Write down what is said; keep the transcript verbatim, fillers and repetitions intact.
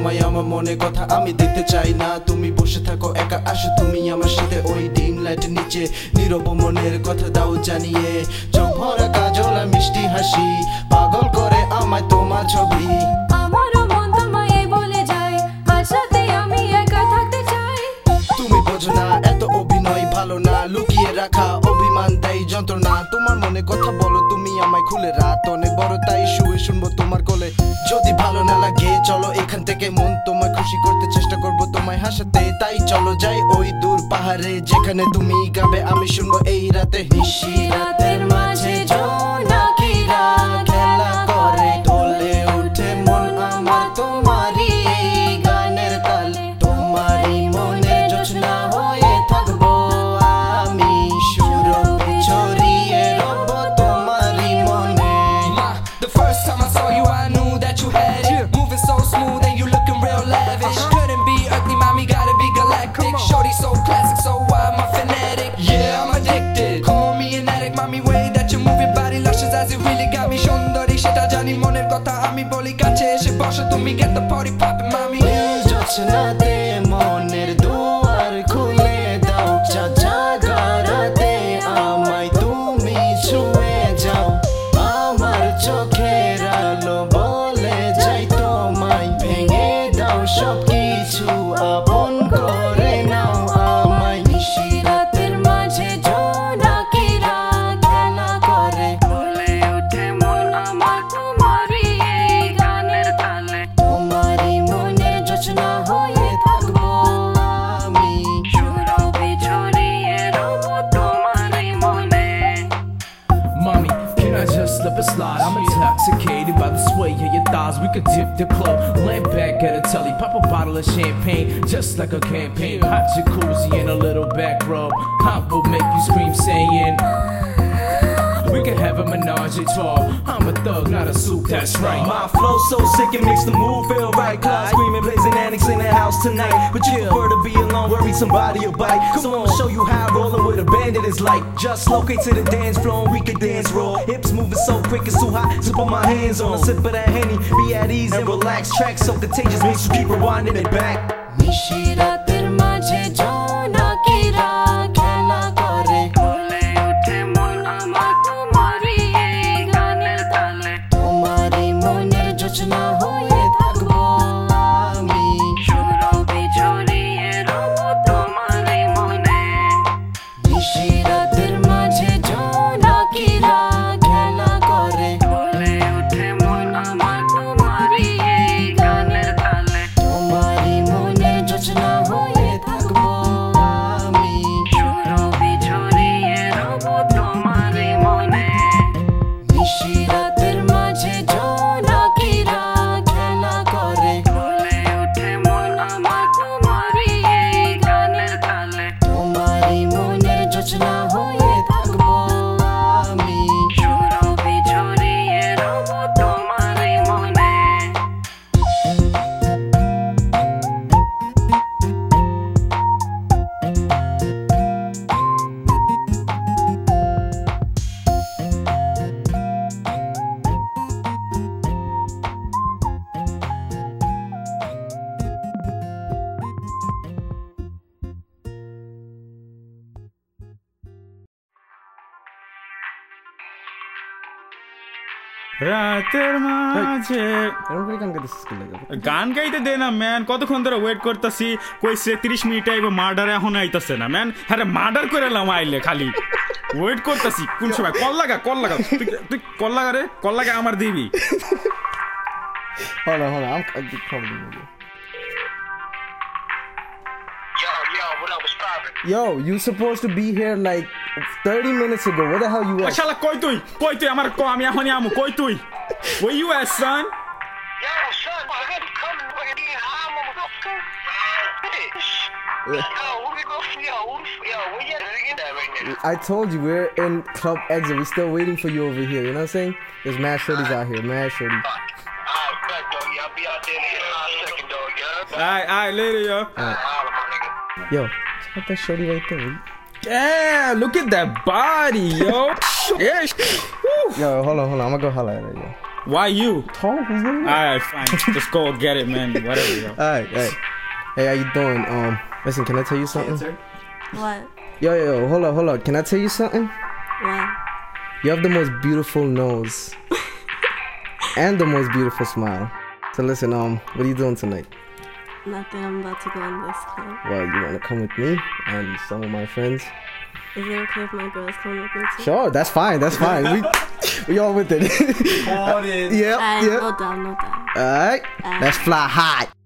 তোমায় আমার মনে কথা আমি দেখতে চাই না তুমি বসে থাকো একা আসো তুমি আমার সাথে ওই ডিম লাইটের নিচে নীরব মনের কথা দাও জানিয়ে চোখ ভরা কাজল আর মিষ্টি হাসি পাগল করে আমায় তোমার ছবি আমারও মন তোমায় বলে যায় আর সাথে আমি একা থাকতে চাই তুমি বোঝো না এত অভিনয় ভালো না লুকিয়ে রাখা অভিমান দেয় যন্ত্রণা তোমার মনে কথা বলো তুমি আমায় খুলে রাত অনেক বড় তাই শুয়ে শুনবো তোমার কোলে যদি ভালো না লাগে চলো এখান থেকে মন তোমায় খুশি করতে চেষ্টা করবো তোমায় হাসাতে তাই চলো যাই ওই দূর পাহাড়ে যেখানে তুমি গাবে আমি শুনবো এই রাতে নিশি রাতের মাঝে জোনাকিরা খেলা করে দোলে উঠে মন আমার তোমারই এই গানের তালে তোমারই মনে জোছনা হয়ে থাকবো আমি সুরভি ছড়িয়ে রব তোমারই মনে The first time I saw you I knew that you had it Moving so smooth and you looking real lavish Couldn't be earthly, mommy, gotta be galactic Shorty so classic, so why am I fanatic? Yeah, I'm addicted Call me an addict, mommy, way that you move your body luscious as it really got me সুন্দরী সেটা জানি মনের কথা আমি বলি কাছে এসে বসো তুমি get the party poppin' mommy জোছনাতে মনের দুয়ার খুলে দাও জাগারাতে আমায় তুমি ছুঁয়ে যাও আমার চোখের আলো বলে যাই তোমায় ভেঙে দাও সব কিছু আপন করে নাও আমায় নিশি রাতের মাঝে জোনাকিরা খেলা করে বলে ওঠে মন আমার তোমারই এই গানের তালে তোমারই মনের জোছনা হয়ে থাকবো আমি সুরভি ছড়িয়ে রব তোমারই মনে Mommy, can I just slip and slide? I'm intoxicated by the sway of your thighs. We could dip the club, lay back at a telly, pop a bottle of champagne, just like a campaign. Hot jacuzzi and a little back rub. I will make you scream saying, we could have a menage a trois. I'm a thug, not a soup, that's right. My flow so sick it makes the mood feel right. Cloud screaming, blazing antics in the house tonight. But you prefer to be alone, worry somebody will bite. So I'ma show you how rolling with a bandit is like. Just locate to the dance floor and we can dance raw. Hips moving so quick, it's too hot to put my hands on. A sip of that Henny, be at ease and relax. Track so contagious, makes you keep rewinding it back. নিশি রাতের মাঝে জোনাকিরা খেলা করে বলে ওঠে মন আমার তোমারই এই গানের তালে তোমারই মনের জোছনা হয়ে থাকবো আমি সুরভি ছড়িয়ে রব তোমারই মনে নিশি রাতের মাঝে জোনাকিরা খেলা করে বলে ওঠে মন আমার তোমারই এই গানের তালে তোমারই মনের জোছনা হয়ে থাকবো আমি সুরভি ছড়িয়ে রব তোমারই মনে নিশি রাতের মাঝে জোনাকিরা খেলা করে বলে ওঠে মন আমার তোমারই এই গানের তালে তোমারই মনের জোছনা হয়ে থাকবো আমি সুরভি ছড়িয়ে রব তোমারই মনে রাতের মাঝে এরকম করে গান গাইতেছিস কি লাগে? গান গাইতে দে না ম্যান, কতক্ষণ ধরে ওয়েট করতেছি। কইছে তিরিশ মিনিট আইবো, মার্ডার এখন আইতাছে না ম্যান। হ্যাঁ মার্ডার করে এলাম আইলে, খালি ওয়েট করতেছি কোন সময়। কল লাগা কল লাগা তুই- তুই কল লাগা রে, কল লাগা আমার দিবি। Hold on, hold on. I'm, I'm probably moving. Yo, yo, what up? What's poppin'? Yo, you supposed to be here like thirty minutes ago. Where the hell you ওই at? শালা কই তুই, কই তুই আমার ক, আমি এখনই আমু। কই তুই, where you at son? Yo, son, I had to come fucking in high, motherfucker. Yo, who we go for? Yo, who the f- yo, where you at again? That right there. I told you we're in Club Exit. We're still waiting for you over here. You know what I'm saying? There's mad shorties out here. Mad shorties. Alright, bet, dog. Y'all be out there in a hot second, dog. Yeah. Alright, alright, later yo. Alright, holla, my nigga. Yo, check out that shorty right there. Damn, look at that body yo. Yeah. Woo. Yo, hold on, hold on. I'm gonna go holla at her, yo. Why you? Tall? Who's name? Alright, fine. Just go get it, man. Whatever, yo. Alright, hey. Hey, how you doing? Um, listen, can I tell you something? What? Yo, yo, yo, hold up, hold up. Can I tell you something? What? You have the most beautiful nose. And the most beautiful smile. So listen, um, what are you doing tonight? Nothing. I'm about to go in this club. Well, you wanna come with me and some of my friends? Is it okay if my girls come with me too? Sure, that's fine, that's fine. We we all with it. Hold it. Yep, Alright, yep. no doubt, no doubt. Alright, Alright. let's fly high.